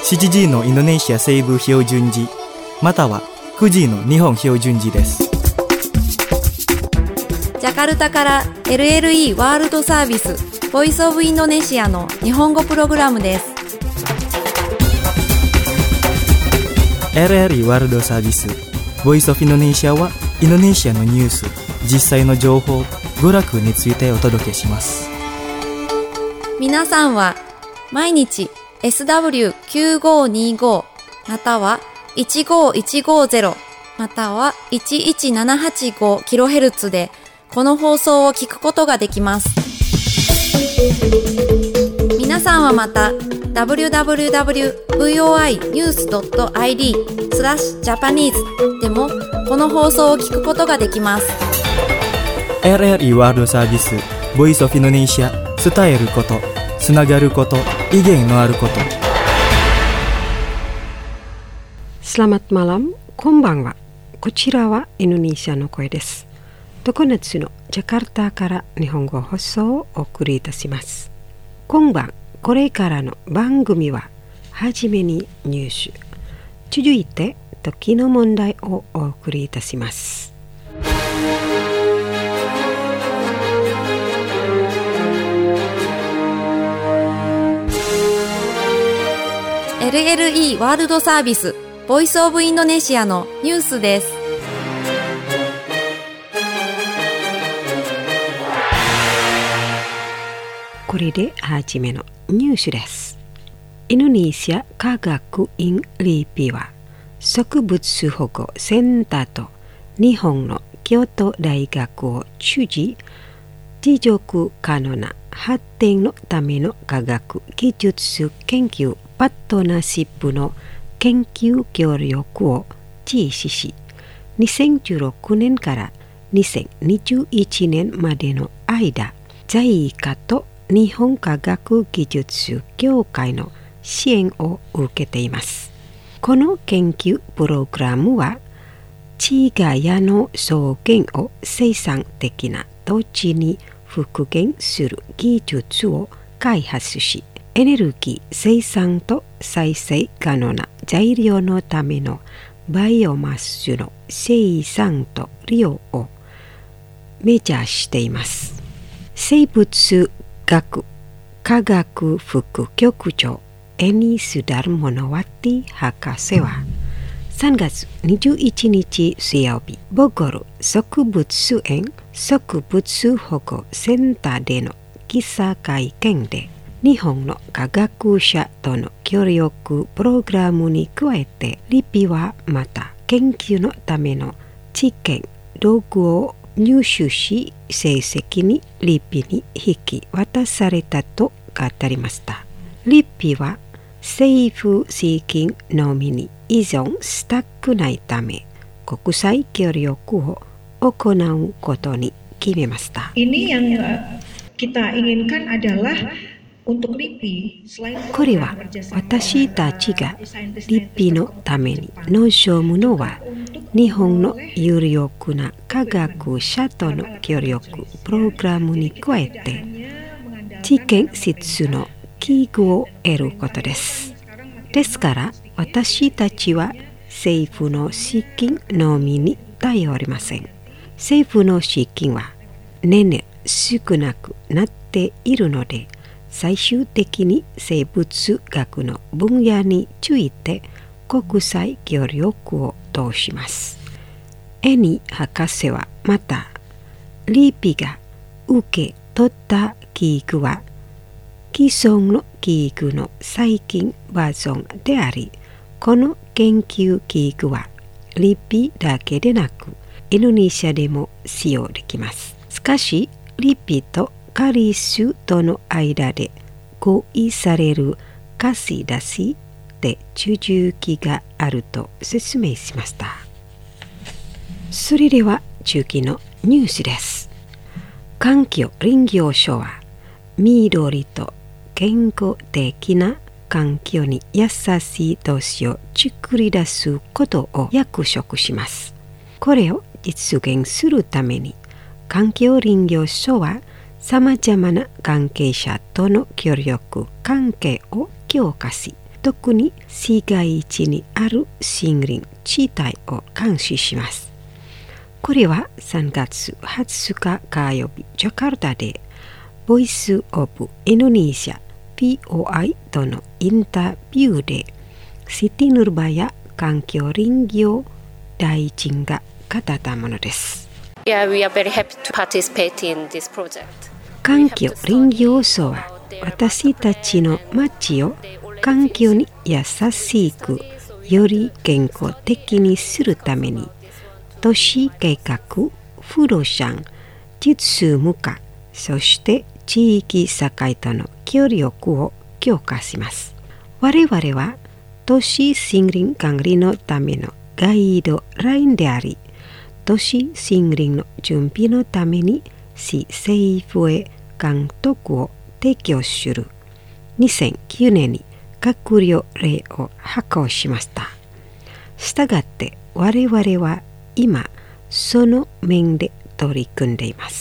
7時のインドネシア西部標準時または9時の日本標準時です。 ジャカルタから LLE ワールドサービスボイスオブインドネシアの日本語プログラムです。 LLE ワールドサービスボイスオブインドネシアはインドネシアのニュース、実際の情報、娯楽についてお届けします。 皆さんは毎日 SW9525 または15150または 11785kHz でこの放送を聞くことができます。皆さんはまた www.voinews.id/Japanese でもこの放送を聞くことができます。 LLE ワールドサービスボイスオブインドネシア、伝えること、つながること、意見のあること。 Selamat malam、こんばんは。こちらはインドネシアの声です。常夏のジャカルタから日本語放送をお送りいたします。今晩これからの番組ははじめにニュース、続いて時の問題をお送りいたします。 LLE ワールドサービスボイスオブインドネシアのニュースです。 これではじめのニュースです。インドネシア科学院リピは植物保護センターと日本の京都大学を通じ持続可能な発展のための科学技術研究パートナーシップの研究協力を実施し、2016年から2021年までの間、JICAと日本科学技術協会の支援を受けています。この研究プログラムは、地ガヤの草原を生産的な土地に復元する技術を開発し、エネルギー生産と再生可能な材料のためのバイオマスの生産と利用を目指しています。生物学科学副局長エニスダルモノワティ博士は3月21日水曜日、ボゴル植物園植物保護センターでの記者会見で、日本の科学者との協力プログラムに加えて、リピはまた研究のための知見道具を入手し、成績にリピに引き渡されたと語りました。リピは政府資金のみに依存したくないため、国際協力を行うことに決めました。 Ini yang kita inginkan adalah これは私たちがリピのために望むのは、日本の有力な科学者との協力プログラムに加えて、知見質の器具を得ることです。ですから私たちは政府の資金のみに頼りません。政府の資金は年々少なくなっているので、最終的に生物学の分野について国際協力を通します。エニ博士はまた、リピが受け取った器具は既存の器具の最近バージョンであり、この研究器具はリピだけでなくインドネシアでも使用できます。しかしリピとカリスとの間で合意される貸し出しで続きがあると説明しました。それでは中期のニュースです。環境林業省は緑と健康的な環境に優しい都市を作り出すことを約束します。これを実現するために環境林業省はさまざまな関係者との協力関係を強化し、 特に市街地にある森林地帯を監視します。これは3月20日火曜日、ジャカルタでボイスオブインドネシア POI とのインタビューでシティヌルバヤ環境林業大臣が語ったものです。 Yeah, we are very happy to participate in this project. 環境林業層は私たちの町を環境に優しくより健康的にするために都市計画、不動産、実務化、そして地域社会との協力を強化します。我々は都市森林管理のためのガイドラインであり、都市森林の準備のために市政府へ監督を提供する2009年に閣僚令を発行しました。したがって我々は今その面で取り組んでいます。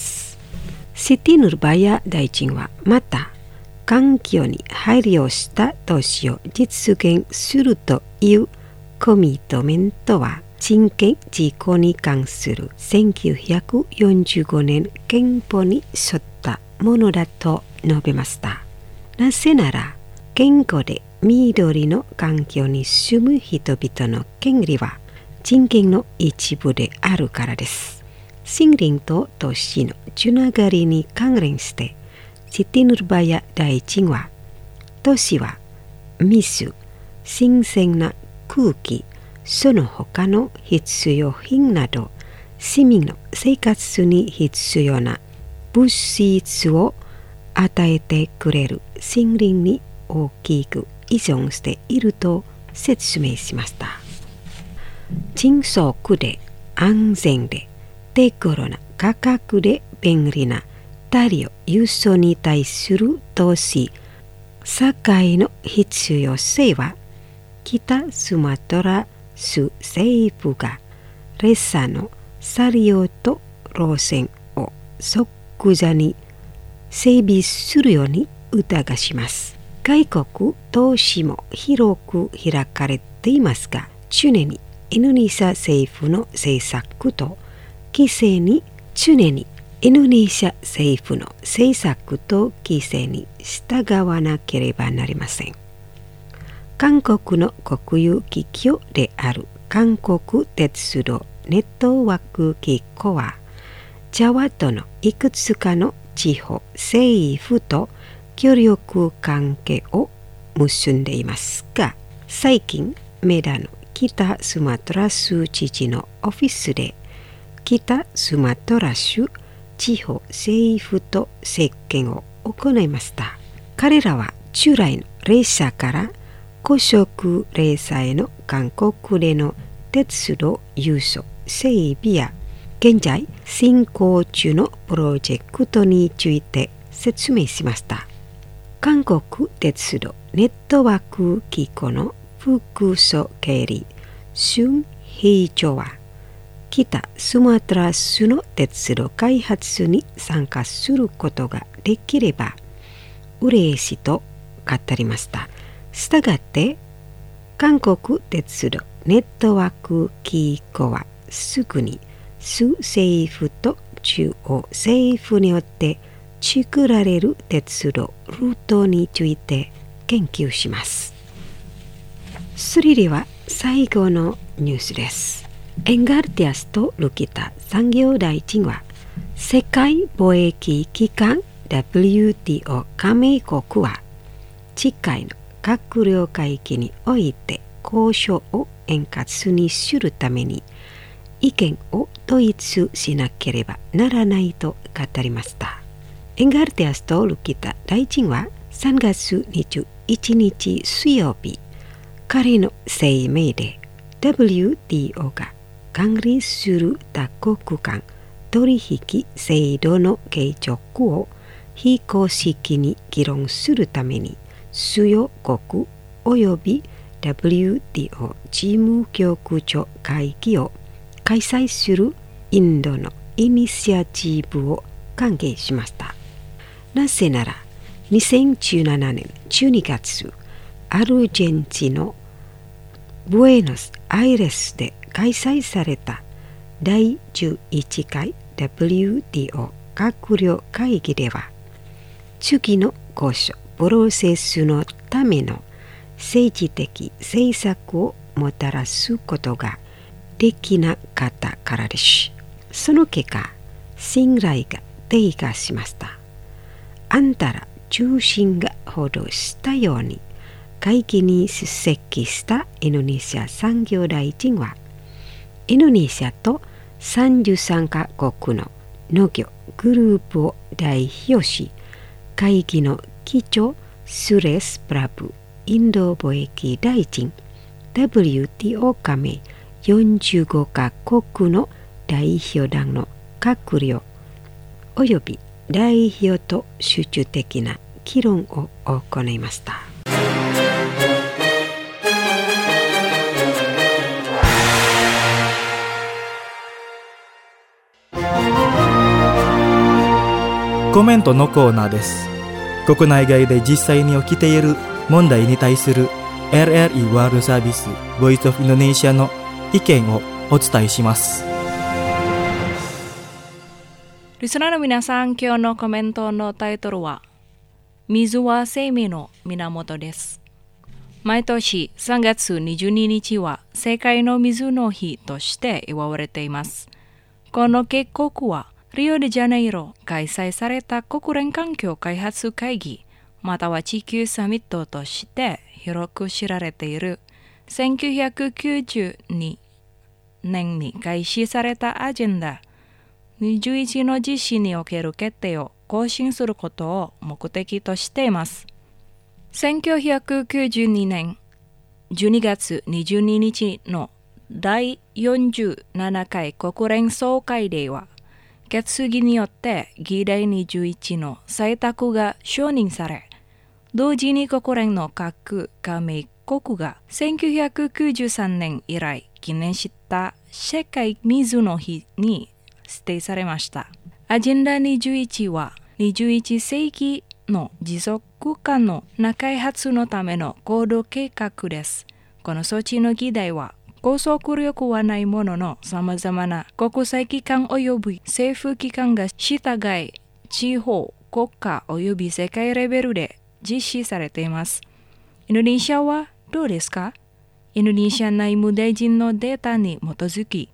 シティヌルバヤ大臣はまた環境に配慮した都市を実現するというコミットメントは人権自己に関する1945年憲法に沿ったものだと述べました。なぜなら健康で緑の環境に住む人々の権利は人権の一部であるからです。森林と都市のつながりに関連してシティヌルバヤ大臣は都市は水、新鮮な空気、その他の必需品など市民の生活に必要な物質を与えてくれる森林に大きく依存していると説明しました。迅速で安全で手頃な価格で便利な大量輸送に対する都市社会の必要性は北スマトラ州政府が列車の車両と路線を即座に整備するように促します。外国投資も広く開かれていますが、常にインドネシア政府の政策と規制にインドネシア政府の政策と規制に従わなければなりません。韓国の国有企業である韓国鉄道ネットワーク機構はジャワ島のいくつかの地方政府と協力関係を結んでいますが、最近メダの北スマトラ州知事のオフィスで北スマトラ州地方政府と接見を行いました。彼らは従来の列車から高速列車への韓国での鉄道輸送整備や現在進行中のプロジェクトについて説明しました。韓国鉄道ネットワーク機構の副総経理シュン・ヘイチョは北スマトラ州の鉄道開発に参加することができれば嬉しいと語りました。したがって韓国鉄道ネットワーク機構はすぐに州政府と中央政府によって作られる鉄道ルートについて研究します。それでは最後のニュースです。エンガルティアスとルキタ産業大臣は世界貿易機関 WTO 加盟国は次回の閣僚会議において交渉を円滑にするために意見を統一しなければならないと語りました。エンガルティアスとルキタ大臣は3月21日水曜日、彼の声明で WTO が管理する多国間取引制度の継続を非公式に議論するために主要国及び WTO 事務局長会議を開催するインドのイニシアチブを歓迎しました。なぜなら2017年12月アルゼンチンのブエノスアイレスで開催された第11回 WTO 閣僚会議では、次の交渉プロセスのための政治的政策をもたらすことができなかったからです。その結果、信頼が低下しました。あんたら中心が報道したように、会議に出席したインドネシア産業大臣は、インドネシアと33カ国の農業グループを代表し、会議の議長スレス・プラブインド貿易大臣、WTO 加盟45カ国の代表団の閣僚および代表と集中的な議論を行いました。 コメントのコーナーです。国内外で実際に起きている問題に対する RRI ワールドサービス Voice of Indonesia の意見をお伝えします。 リスナーの皆さん、今日のコメントのタイトルは水は生命の源です。毎年3月22日は世界の水の日として祝われています。この結国はリオデジャネイロ開催された国連環境開発会議または地球サミットとして広く知られている1992年に開始されたアジェンダ21の実施における決定を更新することを目的としています。1992年12月22日の第47回国連総会では決議によって議題21の採択が承認され、同時に国連の各加盟国が1993年以来記念した世界水の日に指定されました。アジェンダ21は21世紀の持続可能な開発のための行動計画です。この措置の議題は拘束力はないものの様々な国際機関及び政府機関が従い地方、国家及び世界レベルで実施されています。インドネシアはどうですか？インドネシア内務大臣のデータに基づき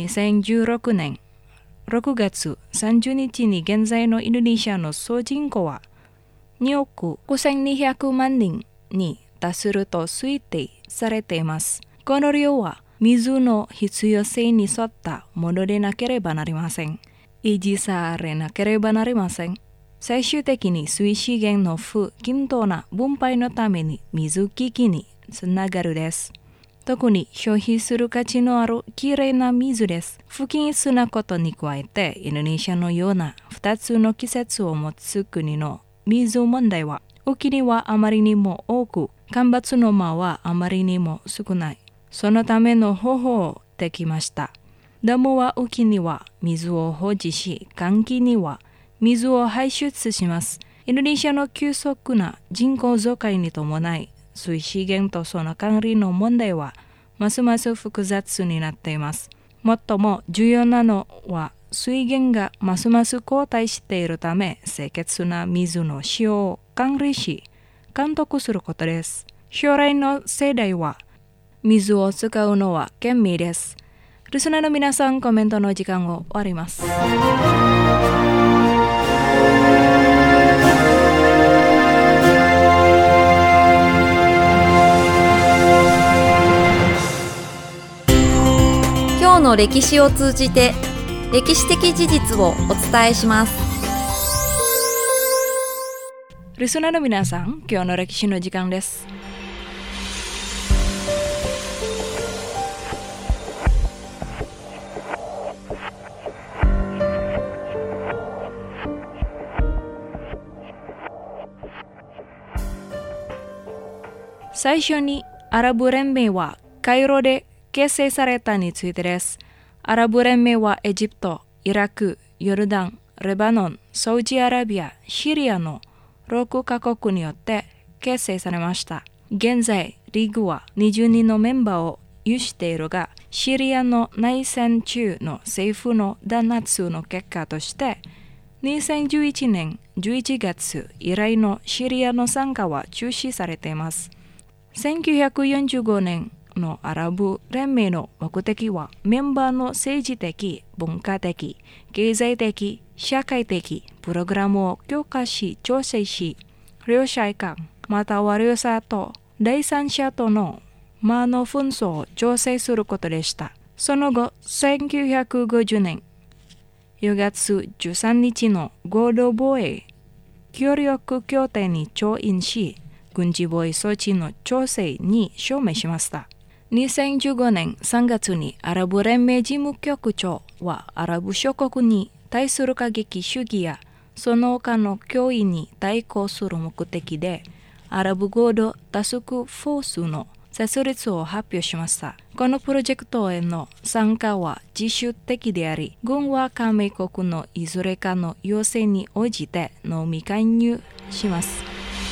2016年6月30日に現在のインドネシアの総人口は2億5200万人に達すると推定されています。この量は水の必要性に沿ったものでなければなりません。維持されなければなりません。最終的に水資源の不均等な分配のために水危機につながるです。特に消費する価値のあるきれいな水です。不均一なことに加えて、インドネシアのような2つの季節を持つ国の水問題は、雨季にはあまりにも多く、干ばつの間はあまりにも少ない。そのための方法をできました。ダムは雨季には水を保持し、乾季には水を排出します。インドネシアの急速な人口増加に伴い、水資源とその管理の問題はますます複雑になっています。最も重要なのは水源がますます後退しているため、清潔な水の使用を管理し、監督することです。将来の世代は水を使うのは賢明です。リスナーの皆さん、コメントの時間を終わります。 今日の歴史を通じて歴史的事実をお伝えします。 リスナーの皆さん、今日の歴史の時間です。最初にアラブ連盟はカイロで結成されたについてです。アラブ連盟はエジプト、イラク、ヨルダン、レバノン、サウジアラビア、シリアの6カ国によって結成されました。 現在、リーグは20人のメンバーを有しているが、シリアの内戦中の政府の弾圧の結果として、2011年11月以来のシリアの参加は中止されています。1945年のアラブ連盟の目的は、メンバーの政治的、文化的、経済的、社会的プログラムを強化し、調整し、両者間、または両者と第三者との紛争を調整することでした。その後、1950年4月13日の合同防衛協力協定に調印し、軍事防衛措置の調整に署名しました。2015年3月にアラブ連盟事務局長はアラブ諸国に対する過激主義やその他の脅威に対抗する目的でアラブ合同タスクフォースの設立を発表しました。このプロジェクトへの参加は自主的であり、軍は加盟国のいずれかの要請に応じてのみ加入します。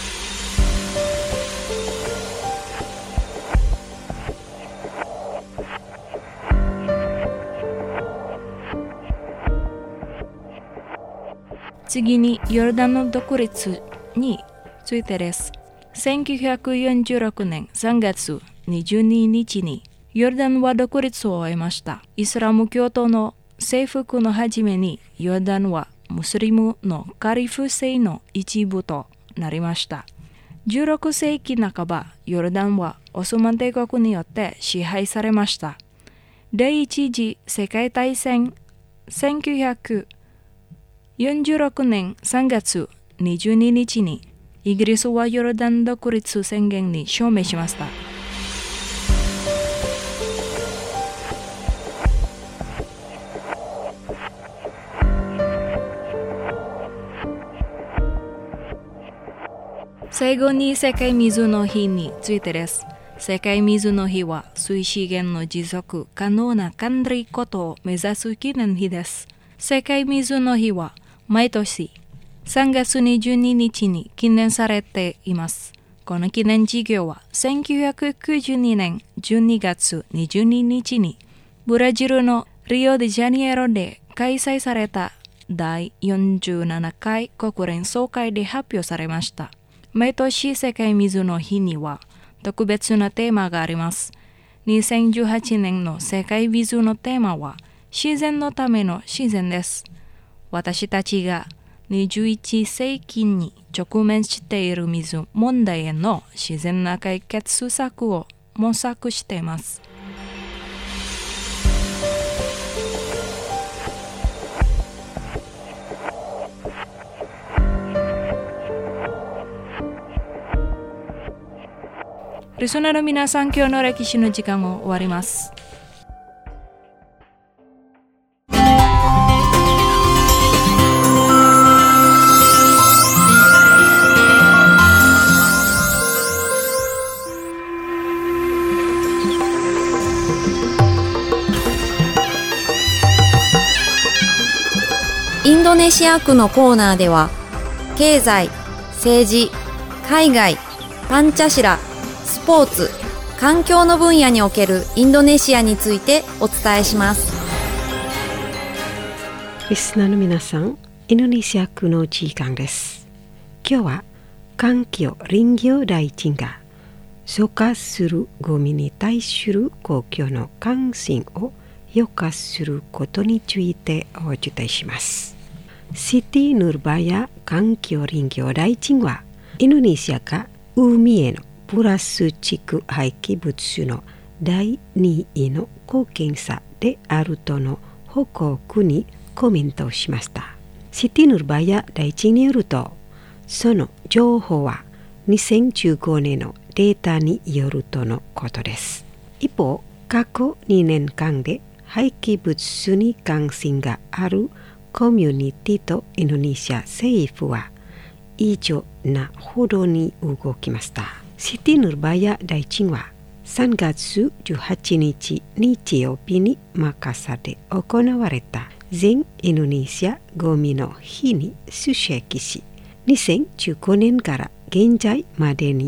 次にヨルダンの独立についてです。1946年3月22日にヨルダンは独立を得ました。イスラム教徒の征服の初めにヨルダンはムスリムのカリフ制の一部となりました。16世紀半ば、ヨルダンはオスマン帝国によって支配されました。第一次世界大戦1946年3月22日にイギリスはヨルダン独立宣言に署名しました。最後に世界水の日についてです。世界水の日は水資源の持続可能な管理ことを目指す記念日です。世界水の日は毎年3月22日に記念されています。この記念事業は1992年12月22日にブラジルのリオデジャネイロで開催された第47回国連総会で発表されました。毎年世界水の日には特別なテーマがあります。2018年の世界水のテーマは自然のための自然です。私たちが21世紀に直面している水問題への自然な解決策を模索しています。リスナーの皆さん、今日の歴史の時間も終わります。 インドネシア区のコーナーでは、経済、政治、海外、パンチャシラ、スポーツ、環境の分野におけるインドネシアについてお伝えします。 リスナーの皆さん、インドネシア区の時間です。今日は環境林業大臣が消化するゴミに対する公共の関心を評価することについてお伝えします。シティ・ヌルバヤ環境林業大臣はインドネシアが海へのプラスチック廃棄物の第2位の貢献者であるとの報告にコメントしました。シティ・ヌルバヤ大臣によると、その情報は2015年のデータによるとのことです。一方、過去2年間で廃棄物に関心があるコミュニティとインドネシア政府は異常なほどに動きました。シティ・ヌルバヤ大臣は3月18日日曜日にマカサで行われた全インドネシアゴミの日に出席し、2015年から現在までに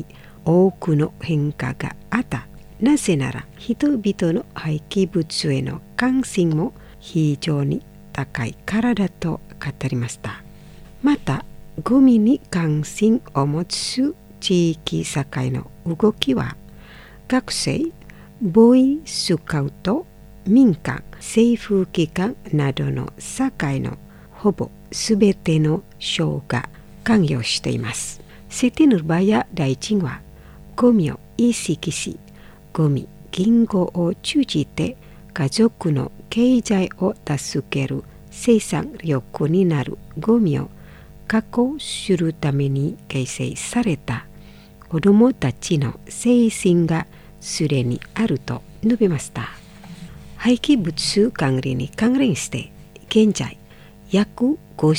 多くの変化があった。なぜなら人々の廃棄物への関心も非常に高いからだと語りました。またゴミに関心を持つ地域社会の動きは学生、ボーイスカウト、民間、政府機関などの社会のほぼすべての省が関与しています。シティヌルバヤ大臣はゴミを意識し、ゴミ銀行を通じて家族の経済を助ける生産力になるゴミを確保するために形成された子どもたちの精神がすでにあると述べました。廃棄物管理に関連して現在約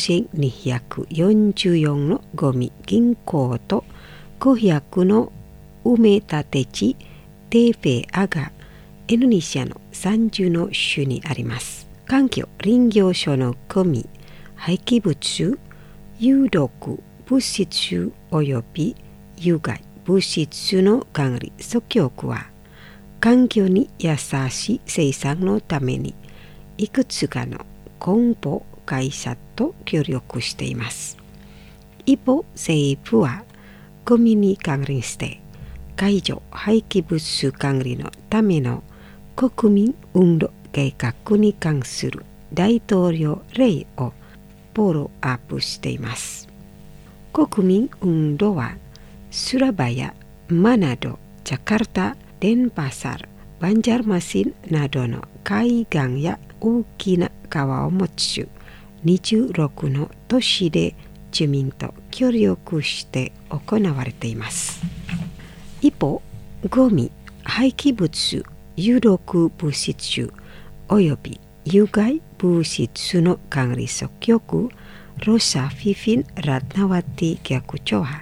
5244のゴミ銀行と500の埋め立て地テーペアがインドネシアの30の州にあります。環境林業省のゴミ廃棄物有毒物質および有害物質の管理総局は環境に優しい生産のためにいくつかの梱包会社と協力しています。一方、政府はゴミに関連して海上廃棄物管理のための国民運動計画に関する大統領令をフォローアップしています。国民運動はスラバヤ、マナド、ジャカルタ、デンパサル、バンジャルマシンなどの海岸や大きな川を持つ26の都市で住民と協力して行われています。一方、ゴミ、廃棄物、有毒物質および有害物質の管理総局ロサ・フィフィン・ラトナワティ局長は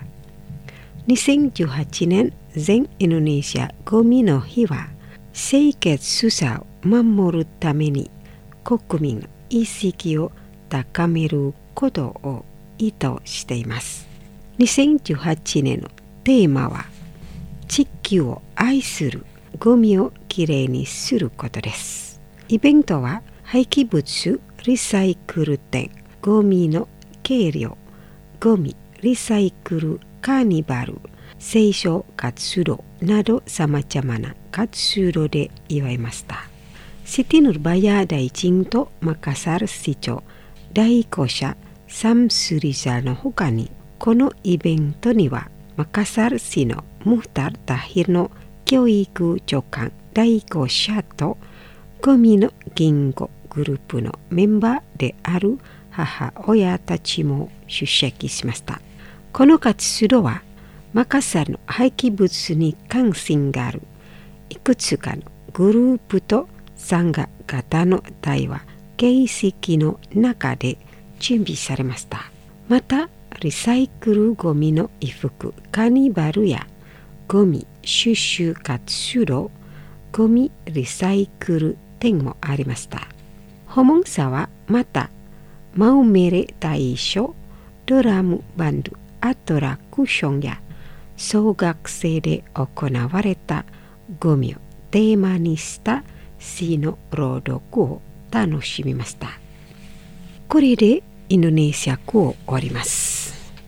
2018年全インドネシアゴミの日は清潔さを守るために国民の意識を高めることを意図しています。2018年のテーマは地球を愛するゴミをきれいにすることです。イベントは廃棄物リサイクル店、ゴミの計量、ゴミリサイクルカーニバル、清掃活動など様々な活動で祝いました。シティヌルバヤ大臣とマカサル市長、代行者サムスリザの他にこのイベントにはマカサル市のムフタル・タヒルの教育長官代行者とゴミの言語グループのメンバーである母親たちも出席しました。この活動はマカサルの廃棄物に関心があるいくつかのグループと参加型の対話形式の中で準備されました。またリサイクルゴミの衣服カーニバルやゴミ収集活動ゴミリサイクル展もありました。訪問者はまたマウメレ大賞ドラムバンドアトラクションや小学生で行われたゴミをテーマにした詩の朗読を楽しみました。これでインドネシア語を終わります。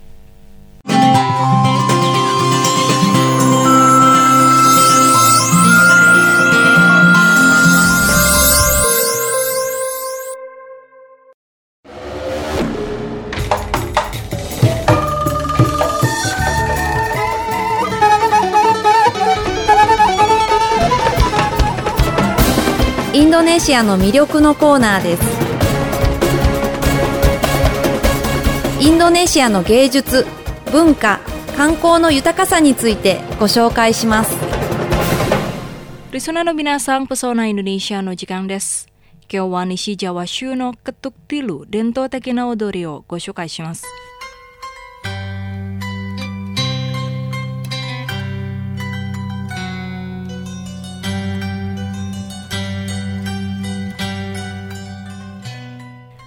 インドネシアの魅力のコーナーです。インドネシアの芸術、文化、観光の豊かさについてご紹介します。 リスナーの皆さん、Pesona Indonesiaの時間です。今日は西ジャワ州のケトクティル伝統的な踊りをご紹介します。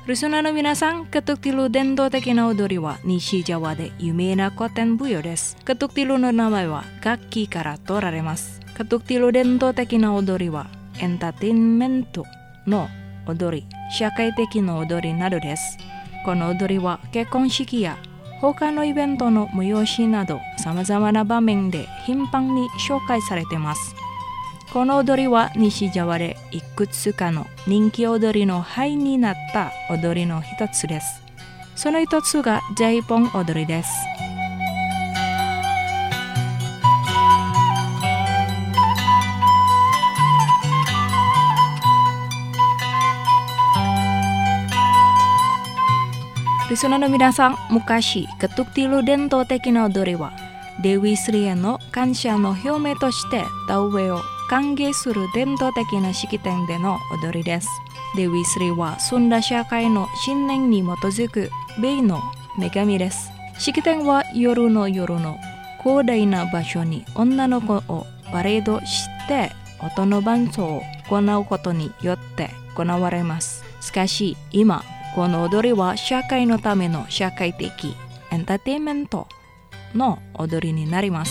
リスナーの皆さん、カトゥクティル伝統的な踊りは西ジャワで有名な古典舞踊です。カトゥクティルの名前は楽器から取られます。カトゥクティル伝統的な踊りはエンターテインメントの踊り、社会的な踊りなどです。この踊りは結婚式や他のイベントの催しなど様々な場面で頻繁に紹介されています。この踊りは西ジャワでいくつかの人気踊りの範囲になった踊りの一つです。その一つがジャイポン踊りです。リスナーの皆さん、昔カトゥクティル伝統的な踊りはデヴィスリへの感謝の表明として田植えを歓迎する伝統的な式典での踊りです。デヴィスリは澄んだ社会の信念に基づく霊の女神です。式典は夜の広大な場所に女の子をパレードして音の伴奏を行うことによって行われます。しかし今この踊りは社会のための社会的エンターテインメントの踊りになります。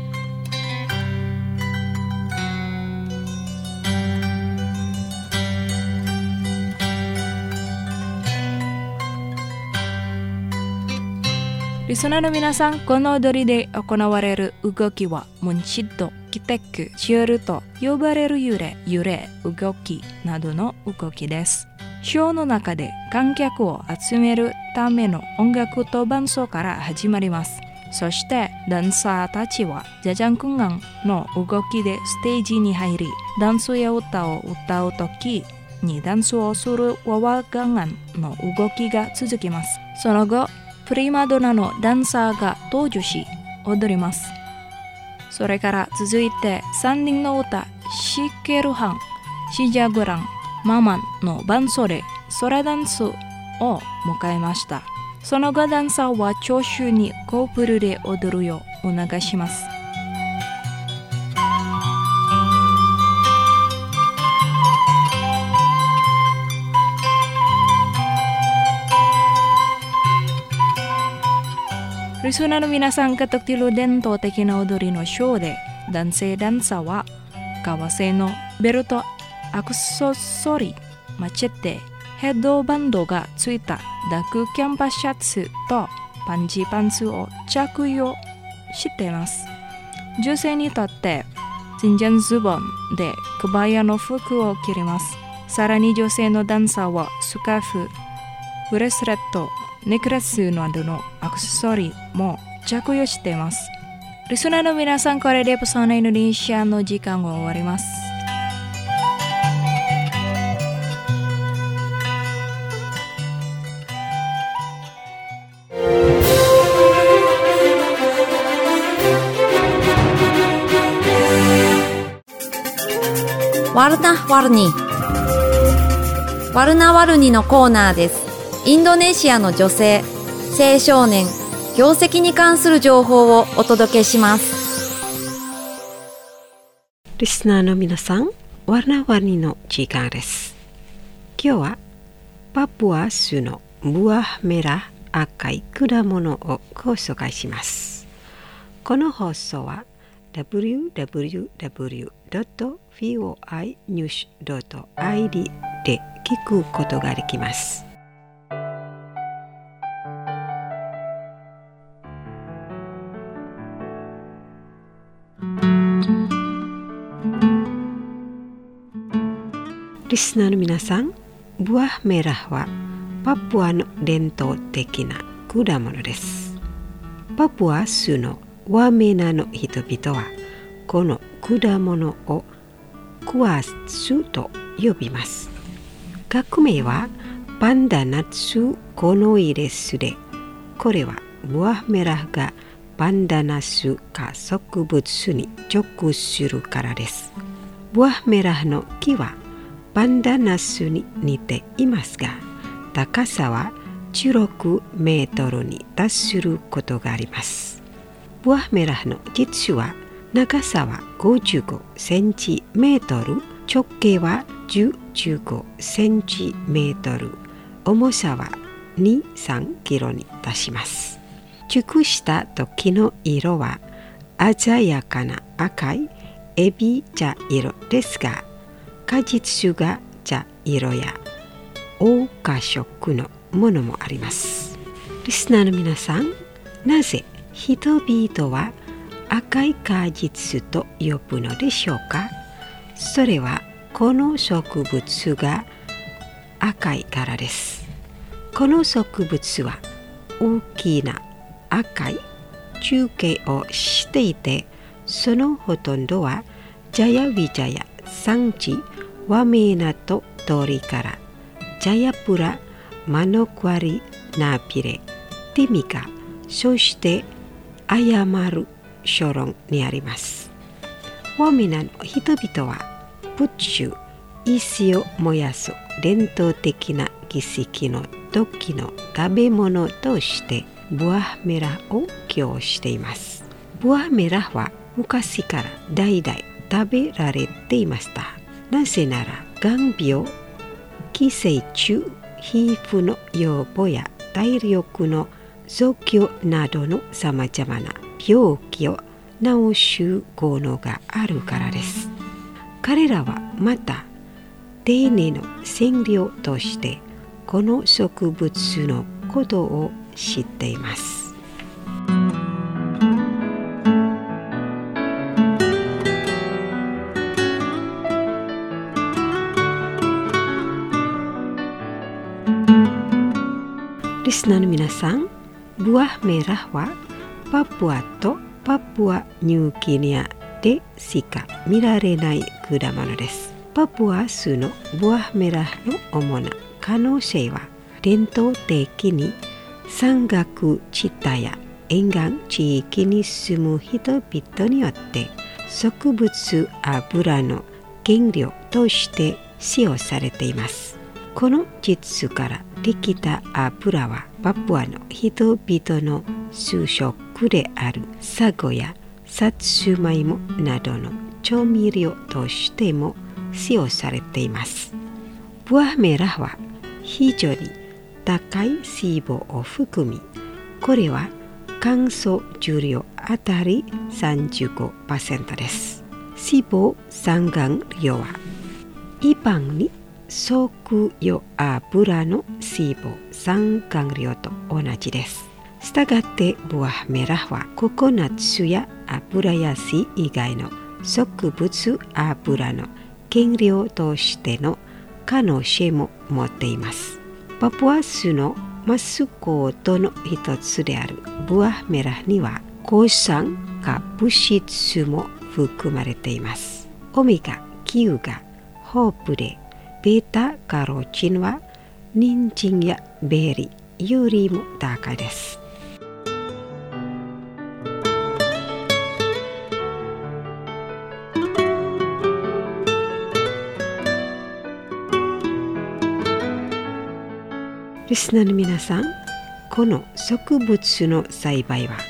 リスナーの皆さん、この踊りで行われる動きはムンシッド、キテック、シュールと呼ばれる揺れ、動きなどの動きです。ショーの中で観客を集めるための音楽と伴奏から始まります。そしてダンサーたちはジャジャンクンガンの動きでステージに入り、ダンスや歌を歌うときにダンスをするワワガンガンの動きが続きます。その後、プリマドナのダンサーが登場し踊ります。それから続いて3人の歌、シケルハン、シジャグラン、ママンの伴奏でソラダンスを迎えました。その後ダンサーは聴衆にコープルで踊るよう促します。リスナーの皆さん、カトゥクティル伝統的な踊りのショーで男性ダンサーは革製のベルト、アクセソリー、マチェテ、ヘッドバンドがついたダックキャンパスシャツとパンチパンツを着用しています。女性にとってジンジャンズボンでクバヤの服を着ります。さらに女性のダンサーはスカーフ、ブレスレット、ネックレスなどのアクセソリーも着用しています。リスナーの皆さん、これでプソナインドネシアの時間が終わります。 ワルナワルニのコーナーです。インドネシアの女性、青少年、業績に関する情報をお届けします。 リスナーの皆さん、ワルナワルニの時間です。今日はパプア州のブアメラ赤い果物をご紹介します。この放送はwww.voinews.id で聞くことができます。リスナーの皆さん、ブアメラはパプアの伝統的な果物です。パプア州のワメナの人々はこの果物をクワスと呼びます。学名はパンダナツコノイレスで、これはブアメラがパンダナスか植物に属するからです。ブアメラの木はパンダナスに似ていますが、高さは16メートルに達することがあります。ブアメラの実は長さは55センチメートル、直径は15センチメートル、 重さは 2,3 キロに達します。熟した時の色は鮮やかな赤いエビ茶色ですが、果実酒が茶色や黄褐色のものもあります。リスナーの皆さん、なぜ人々は赤い果実と呼ぶのでしょうか？それはこの植物が赤いからです。この植物は大きな赤い中継をしていて、そのほとんどはジャヤウィジャヤ産地ワメーナと通りからジャヤプラ、マノクワリ、ナピレ、ティミカ、そしてアヤマルショロンにあります。ワメーナの人々は仏宗、石を燃やす伝統的な儀式の時の食べ物としてブアメラを供しています。ブアメラは昔から代々食べられていました。なぜなら、眼病、寄生虫、皮膚の予防や体力の増強などのさまざまな病気を治す効能があるからです。彼らはまた丁寧の染料としてこの植物のことを知っています。リスナーの皆さん、ブアメラはパプアとパプアニューギニアでしか見られない果物です。パプア州のブアメラの主な可能性は、伝統的に山岳地帯や沿岸地域に住む人々によって植物油の原料として使用されています。この実からできた油はパプアの人々の主食であるサゴやサツマイモなどの調味料としても使用されています。ブアメラは非常に高い脂肪を含み、これは乾燥重量あたり 35% です。脂肪酸含量は一般に食用油の脂肪酸含量と同じです。したがってブアメラはココナッツや油やし以外の植物油の原料としての可能性も持っています。パプア州のマスコットの一つであるブアメラには抗酸化物質も含まれています。オメガ9が豊富で、ベータカロチンは人参やベリーよりも高いです。リスナーの皆さん、この植物の栽培は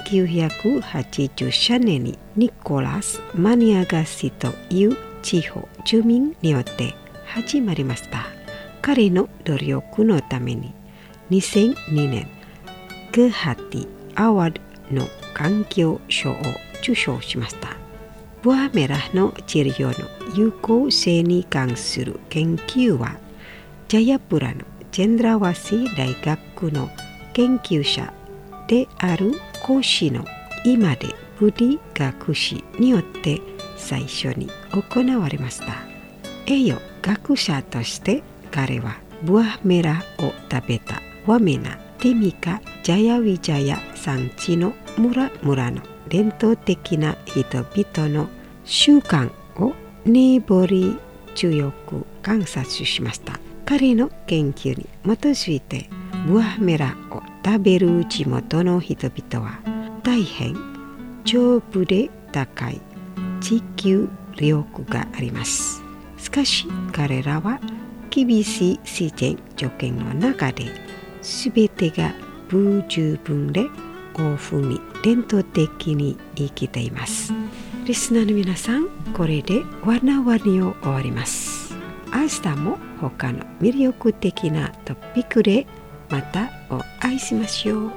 1980年にニコラス・マニアガシという地方住民によって始まりました。彼の努力のために2002年グハティアワードの環境賞を受賞しました。ブアメラの治療の有効性に関する研究はジャヤプラのチェンドラワシ大学の研究者である講師の今でブディ学士によって最初に行われました。栄養学者として彼はブアメラを食べたワメナ、ティミカ、ジャヤウィジャヤ産地の村々の伝統的な人々の習慣を粘り強く観察しました。彼の研究に基づいてブアメラを食べる地元の人々は大変丈夫で高い持久力があります。しかし彼らは厳しい自然条件の中で全てが不十分で豊富に伝統的に生きています。リスナーの皆さん、これでワナワニを終わります。 明日も他の魅力的なトピックでまたお会いしましょう。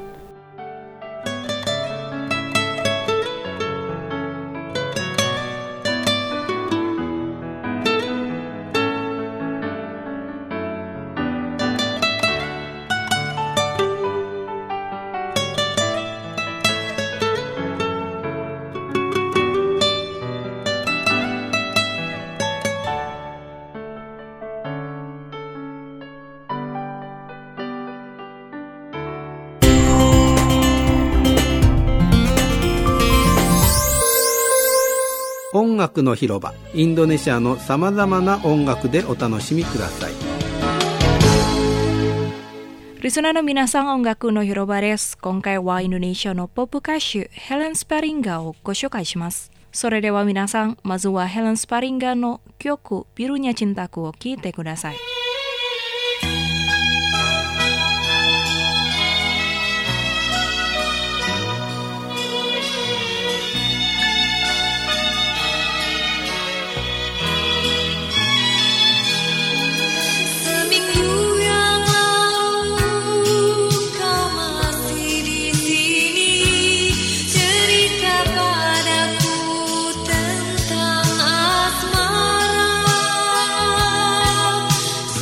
音楽の広場、インドネシアのさまざまな音楽でお楽しみください。 リスナーの皆さん、音楽の広場です。今回はインドネシアのポップ歌手ヘレン・スパリンガーをご紹介します。それでは皆さん、まずはヘレン・スパリンガーの曲ビルニャチンタクを聴いてください。 Cerita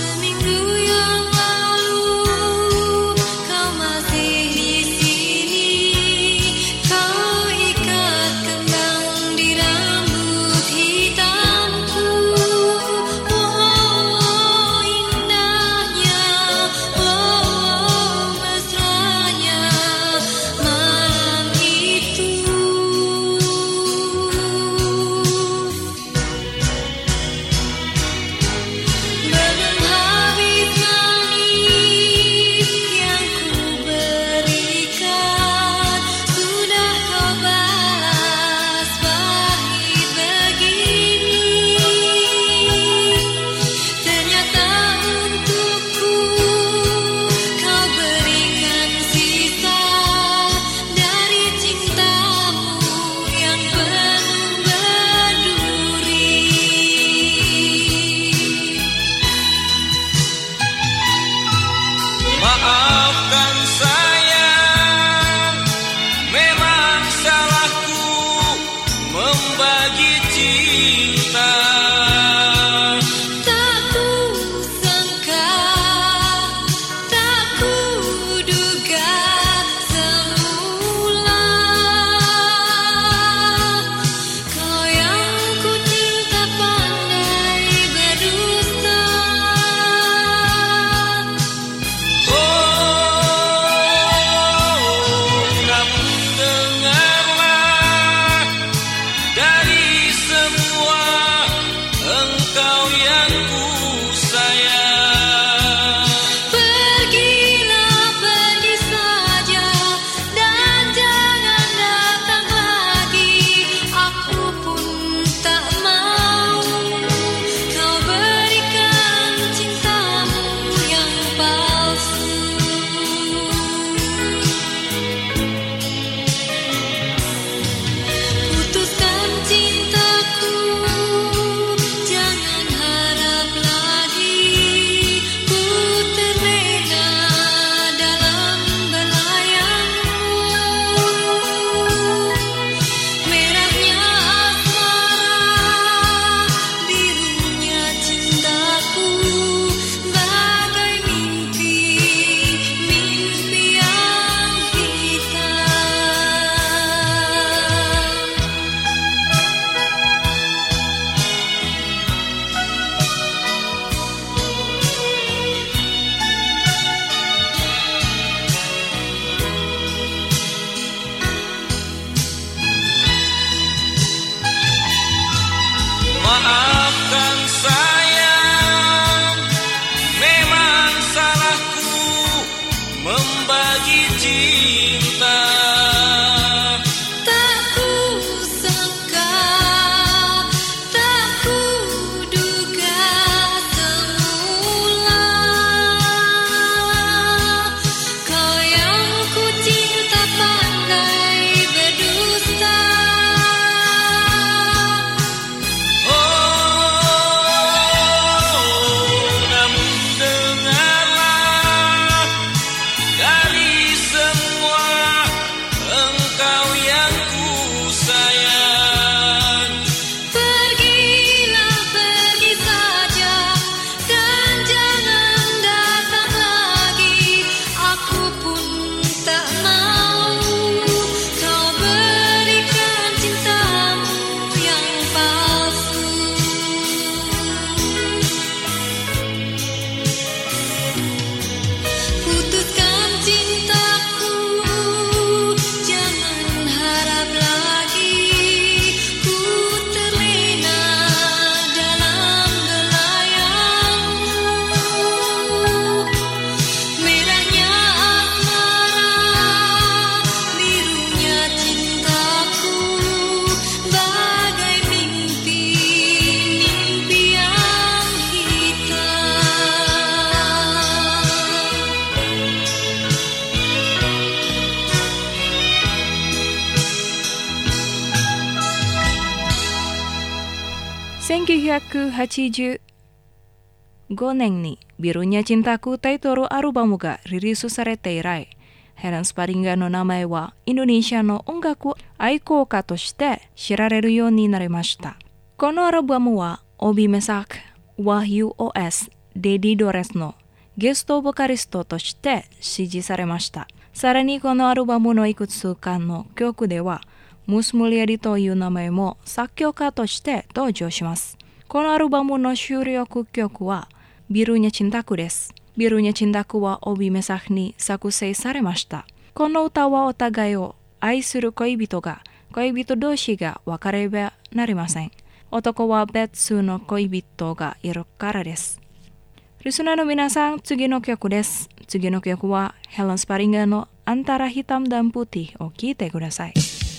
1985年にビルニャチンタクタイトルアルバムがリリースされて以来、ヘレン・スパリンガーの名前はインドネシアの音楽愛好家として知られるようになりました。このアルバムはオビ・メサク、ワヒュー OS、デディ・ドレスのゲストボーカリストとして支持されました。さらにこのアルバムのいくつかの曲ではムス・ムリアリという名前も作曲家として登場します。このアルバムの主力曲はビルニャチンタクです。ビルニャチンタクはオビ・メサクに作成されました。この歌はお互いを愛する恋人同士が別ればなりません。男は別の恋人がいるからです。リスナーの皆さん、次の曲です。次の曲はヘレン・スパリンガーのAntara Hitam dan Putihを聴いてください。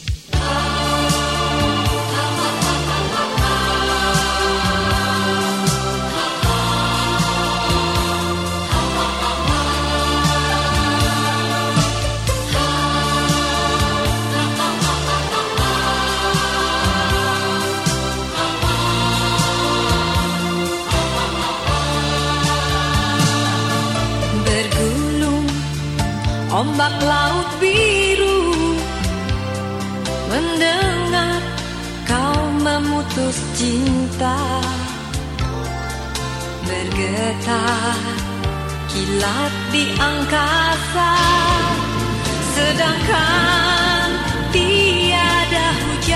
Ombak laut biru, mendengar kau memutus cinta, bergetar kilat di angkasa, sedangkan tiada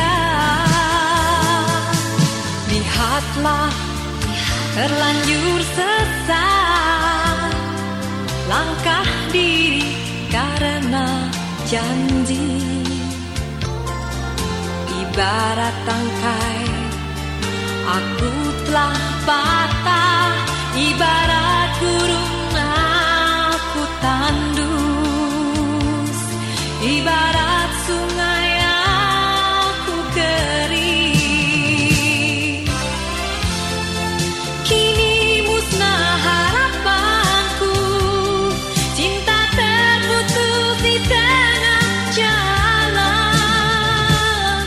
hujan. Lihatlah terlanjur sesat langkah diri karena janji, ibarat tangkai aku telah patah, ibarat burung aku tandus, ibarat sungai aku kering. Kini musnah harapanku, cinta terputus di tengah jalan.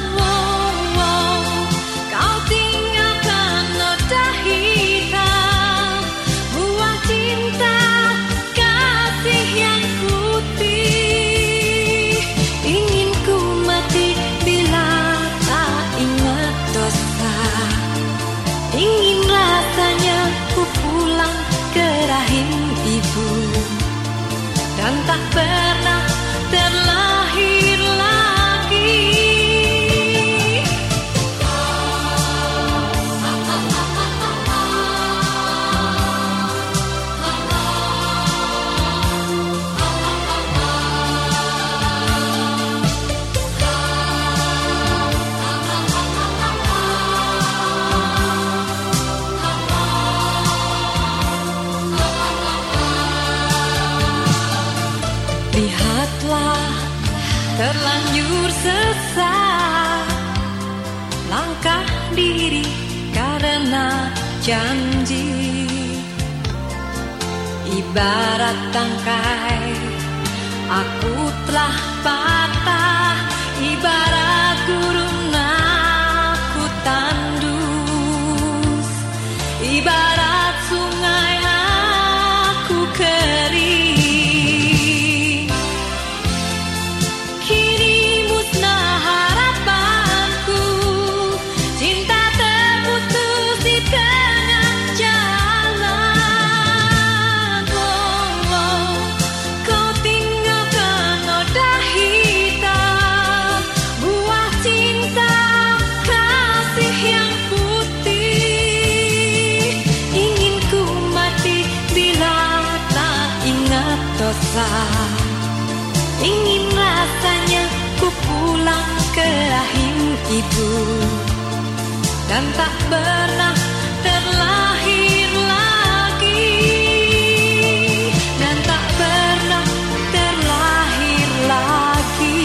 Kau tinggalkan noda hitam, buah cinta kasih yang putih. Ingin ku mati bila tak ingat dosa, ingin rasanya ku pulang ke rahim ibu dan tak pernah terlahir lagi. Lihatlah terlanjur sesat langkah diri karena janji, ibarat tangkai aku telah patah, ibarat burung aku tandus, ibarat sungai aku kering. Ingin rasanya ku pulang ke rahim ibu dan tak pernah terlahir lagi, dan tak pernah terlahir lagi.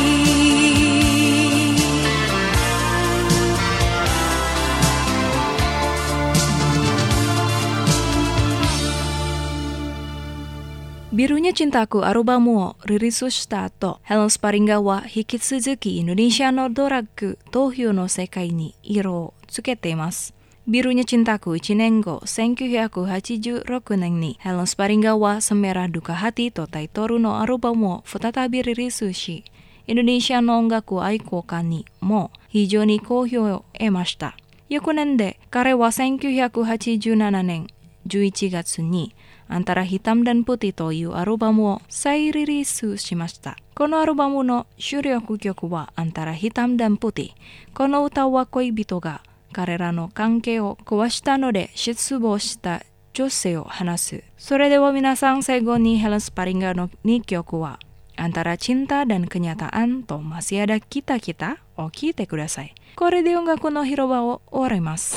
Birunya Cintaku アルバムをリリースした後、ヘレン・スパリンガーは引き続きインドネシアのドラッグ投票の世界に色をつけています。 Birunya Cintaku Chinengo 1986年にヘレン・スパリンガーはセメラ・ドゥカハティとタイトルのアルバムを再びリリースし、インドネシアの音楽愛好家にも非常に好評を得ました。翌年で彼は1987年11月にAntara Hitam dan Putih というアルバムを再リリースしました。このアルバムの主力曲はAntara Hitam dan Putih。この歌は恋人が彼らの関係を壊したので失望した女性を話す。それでは皆さん最後にヘレン・スパリンガーの2曲はAntara Cinta dan Kenyataan とMasih Ada Kita-Kitaを聴いてください。これで音楽の広場を終わります。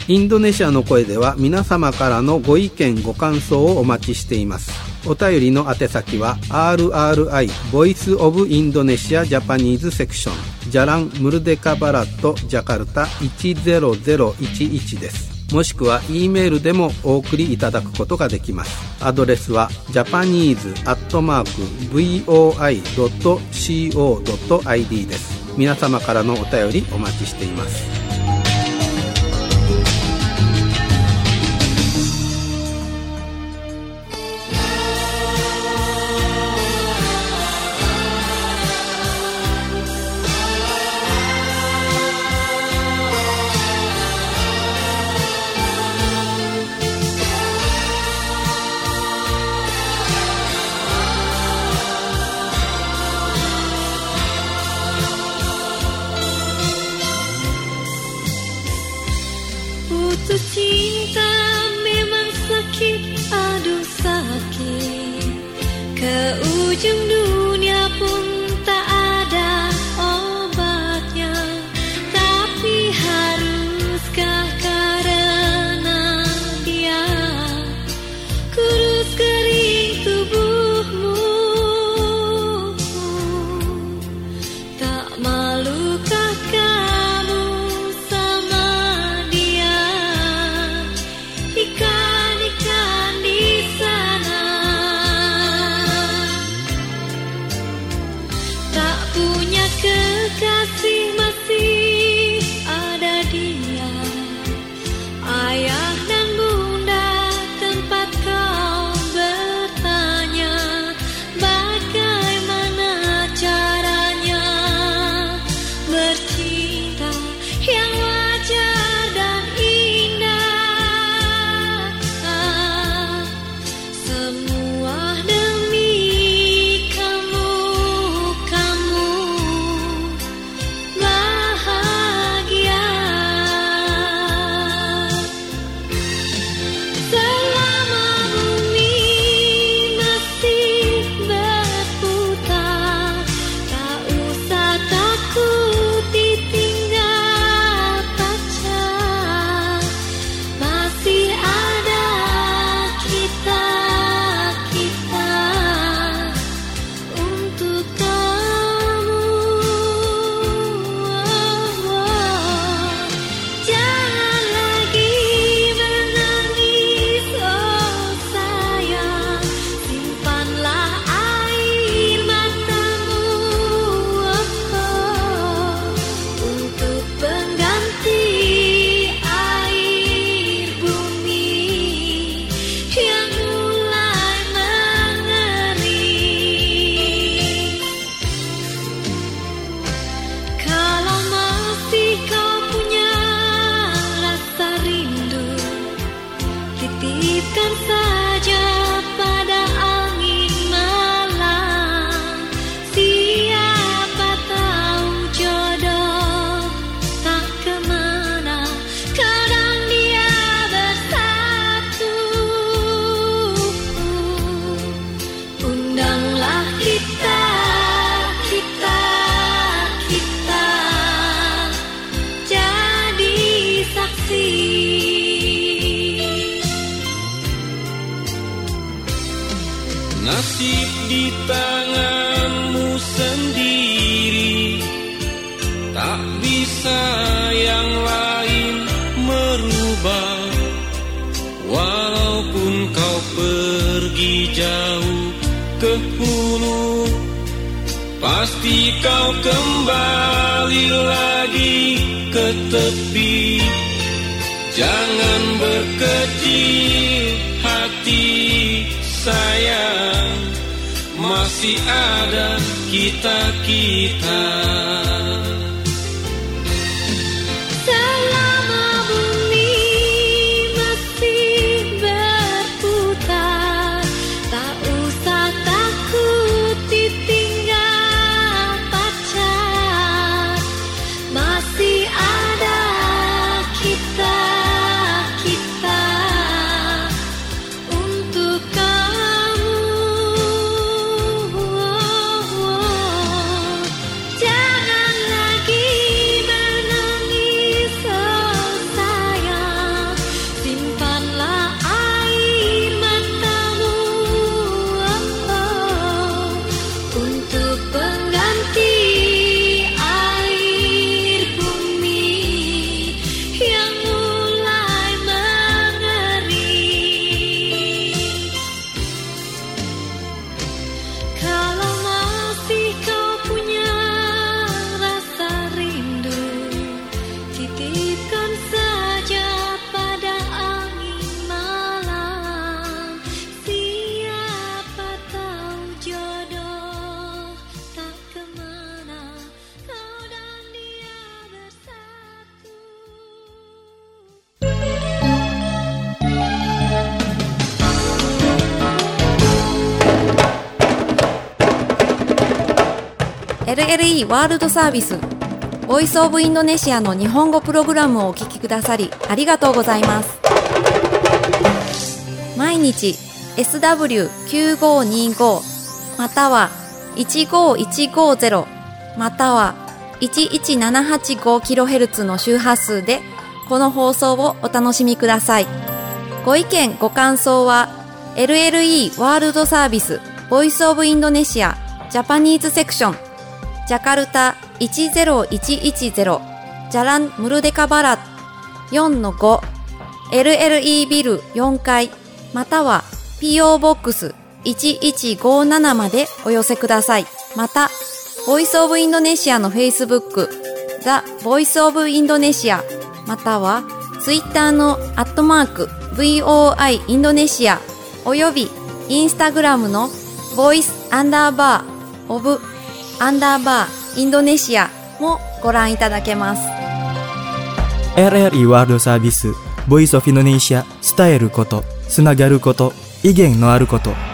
インドネシアの声では皆様からのご意見ご感想をお待ちしています。お便りの宛先は RRI Voice of Indonesia Japanese Section ジャランムルデカバラットジャカルタ10011です。もしくは E メールでもお送りいただくことができます。アドレスは japanese@voi.co.id です。皆様からのお便りお待ちしています。 Putus cinta memang sakit, aduh sakit. Ke ujung dunia pun tak ada obatnya. Tapi haruskah karena dia kurus kering tubuhmu? Tak malukah kamu sama dia? Ikan-ikan di sana tak punya kekasih, masih ada dia. Ayah dan bunda tempat kau bertanya bagaimana caranya bercinta yang wajar dan indah. Semua demi kamu, kamu bahagia. Selama bumi masih berputar, tak usah takut ditinggal pacar. Masih ada kita untuk kamu. Jangan lagi menangis, oh sayang. Simpanlah air matamu untuk pengganti air bumi yang mulai mengering. Kalau masih kau punya rasa rindu, titipkan saja pada angin malam. Siapa tahu jodoh tak kemana, kadang dia bersatu. Undanglah kita jadi saksi. Nasib di tanganmu sendiri, tak bisa yang lain merubah. Walaupun kau pergi jauh ke hulu, pasti kau kembali lagi ke tepi. Jangan berkecil hati sayang, masih ada kita-kita. Selama bumi masih berputar, tak usah takut ditinggal pacar. Masih ada kita untuk kamu. Jangan LLE ワールドサービスボイスオブインドネシアの日本語プログラムをお聞きくださりありがとうございます。毎日 SW9525 または15150または 11785kHz の周波数でこの放送をお楽しみください。ご意見ご感想は LLE ワールドサービスボイスオブインドネシアジャパニーズセクションジャカルタ10110ジャランムルデカバラ 4-5 LLE ビル4階または PO ボックス1157までお寄せください。またボイスオブインドネシアの Facebook ザ・ボイスオブインドネシアまたは Twitter の@VOI インドネシアおよびインスタグラムの Voice_of_インドネシアもご覧いただけます。 RRI ワールドサービスボイスオフインドネシア伝えることつながること威厳のあること